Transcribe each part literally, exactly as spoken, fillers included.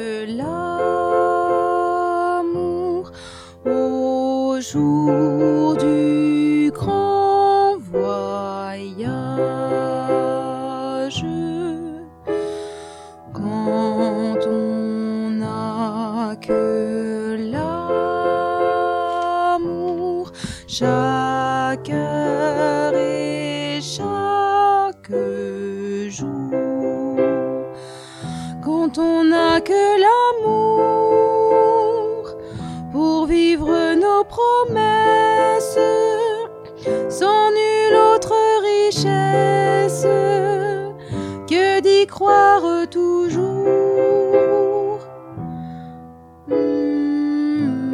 que l'amour au jour du grand voyage. Quand on n'a que l'amour, chaque heure et chaque jour. Quand on n'a que l'amour pour vivre nos promesses, sans nulle autre richesse que d'y croire toujours. Mmh.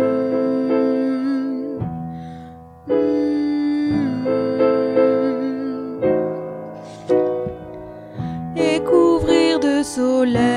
Mmh. Et couvrir de soleil